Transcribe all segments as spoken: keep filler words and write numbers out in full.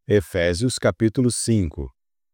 Efésios capítulo cinco.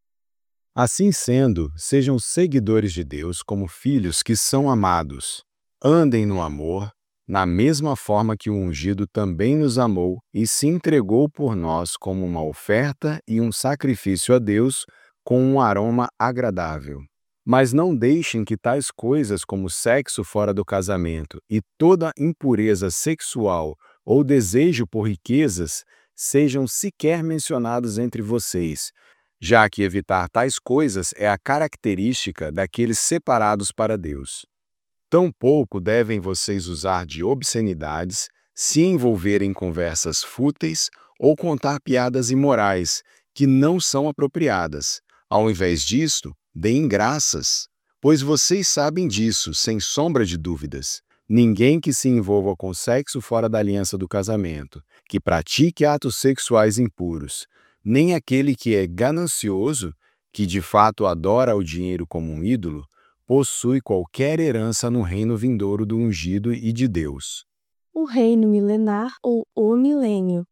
Assim sendo, sejam seguidores de Deus como filhos que são amados. Andem no amor, na mesma forma que o ungido também nos amou e se entregou por nós como uma oferta e um sacrifício a Deus com um aroma agradável. Mas não deixem que tais coisas como sexo fora do casamento e toda impureza sexual ou desejo por riquezas sejam sequer mencionados entre vocês, já que evitar tais coisas é a característica daqueles separados para Deus. Tampouco devem vocês usar de obscenidades, se envolver em conversas fúteis ou contar piadas imorais, que não são apropriadas. Ao invés disto, deem graças, pois vocês sabem disso, sem sombra de dúvidas. Ninguém que se envolva com sexo fora da aliança do casamento, que pratique atos sexuais impuros, nem aquele que é ganancioso, que de fato adora o dinheiro como um ídolo, possui qualquer herança no reino vindouro do ungido e de Deus. O reino milenar ou o milênio.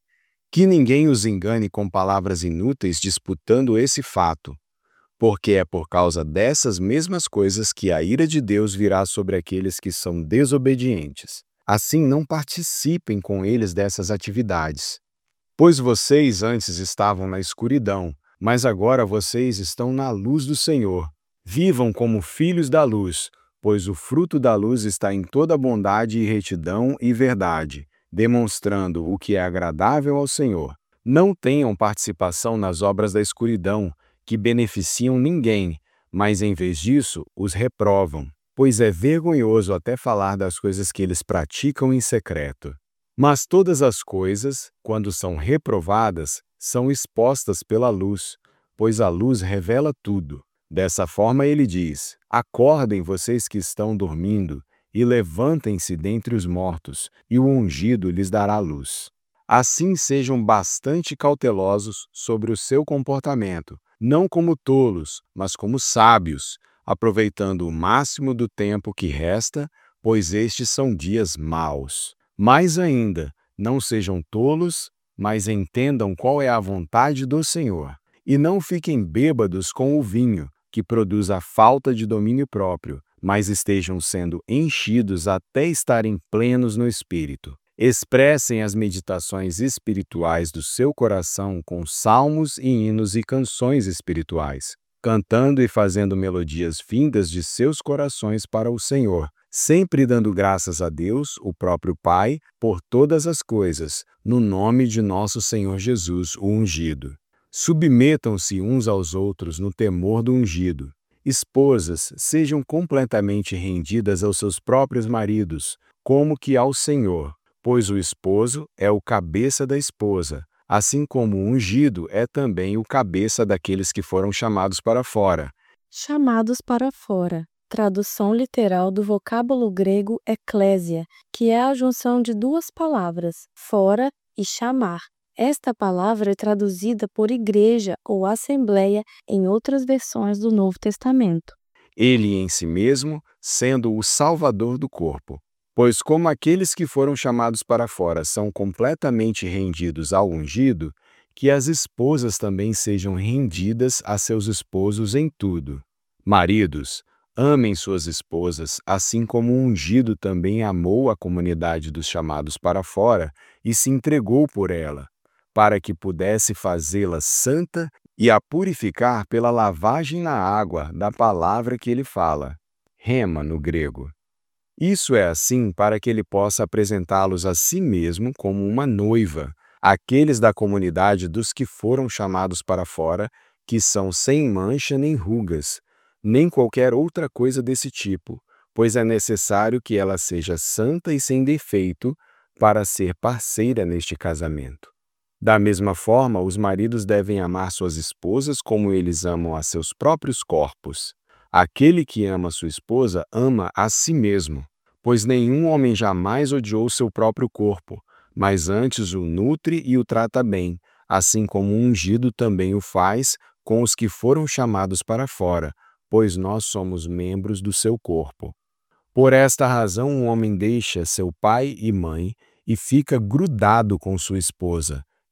Que ninguém os engane com palavras inúteis disputando esse fato, porque é por causa dessas mesmas coisas que a ira de Deus virá sobre aqueles que são desobedientes. Assim, não participem com eles dessas atividades. Pois vocês antes estavam na escuridão, mas agora vocês estão na luz do Senhor. Vivam como filhos da luz, pois o fruto da luz está em toda bondade e retidão e verdade, demonstrando o que é agradável ao Senhor. Não tenham participação nas obras da escuridão, que beneficiam ninguém, mas em vez disso os reprovam, pois é vergonhoso até falar das coisas que eles praticam em secreto. Mas todas as coisas, quando são reprovadas, são expostas pela luz, pois a luz revela tudo. Dessa forma ele diz: acordem vocês que estão dormindo, e levantem-se dentre os mortos, e o ungido lhes dará luz. Assim sejam bastante cautelosos sobre o seu comportamento, não como tolos, mas como sábios, aproveitando o máximo do tempo que resta, pois estes são dias maus. Mais ainda, não sejam tolos, mas entendam qual é a vontade do Senhor. E não fiquem bêbados com o vinho, que produz a falta de domínio próprio, mas estejam sendo enchidos até estarem plenos no Espírito. Expressem as meditações espirituais do seu coração com salmos e hinos e canções espirituais, cantando e fazendo melodias vindas de seus corações para o Senhor, sempre dando graças a Deus, o próprio Pai, por todas as coisas, no nome de nosso Senhor Jesus, o ungido. Submetam-se uns aos outros no temor do ungido. Esposas, sejam completamente rendidas aos seus próprios maridos, como que ao Senhor, pois o esposo é o cabeça da esposa, assim como o ungido é também o cabeça daqueles que foram chamados para fora. Chamados para fora. Tradução literal do vocábulo grego eclésia, que é a junção de duas palavras, fora e chamar. Esta palavra é traduzida por igreja ou assembleia em outras versões do Novo Testamento. Ele em si mesmo, sendo o Salvador do corpo. Pois como aqueles que foram chamados para fora são completamente rendidos ao ungido, que as esposas também sejam rendidas a seus esposos em tudo. Maridos, amem suas esposas, assim como o ungido também amou a comunidade dos chamados para fora e se entregou por ela, para que pudesse fazê-la santa e a purificar pela lavagem na água da palavra que ele fala, rema no grego. Isso é assim para que ele possa apresentá-los a si mesmo como uma noiva, aqueles da comunidade dos que foram chamados para fora, que são sem mancha nem rugas, nem qualquer outra coisa desse tipo, pois é necessário que ela seja santa e sem defeito para ser parceira neste casamento. Da mesma forma, os maridos devem amar suas esposas como eles amam a seus próprios corpos. Aquele que ama sua esposa ama a si mesmo, pois nenhum homem jamais odiou seu próprio corpo, mas antes o nutre e o trata bem, assim como o ungido também o faz com os que foram chamados para fora, pois nós somos membros do seu corpo. Por esta razão, um homem deixa seu pai e mãe e fica grudado com sua esposa,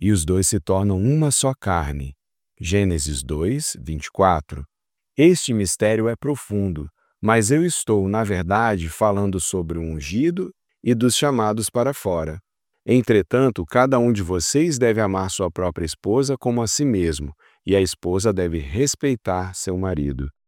e os dois se tornam uma só carne. Gênesis dois, vinte e quatro. Este mistério é profundo, mas eu estou, na verdade, falando sobre o ungido e dos chamados para fora. Entretanto, cada um de vocês deve amar sua própria esposa como a si mesmo, e a esposa deve respeitar seu marido.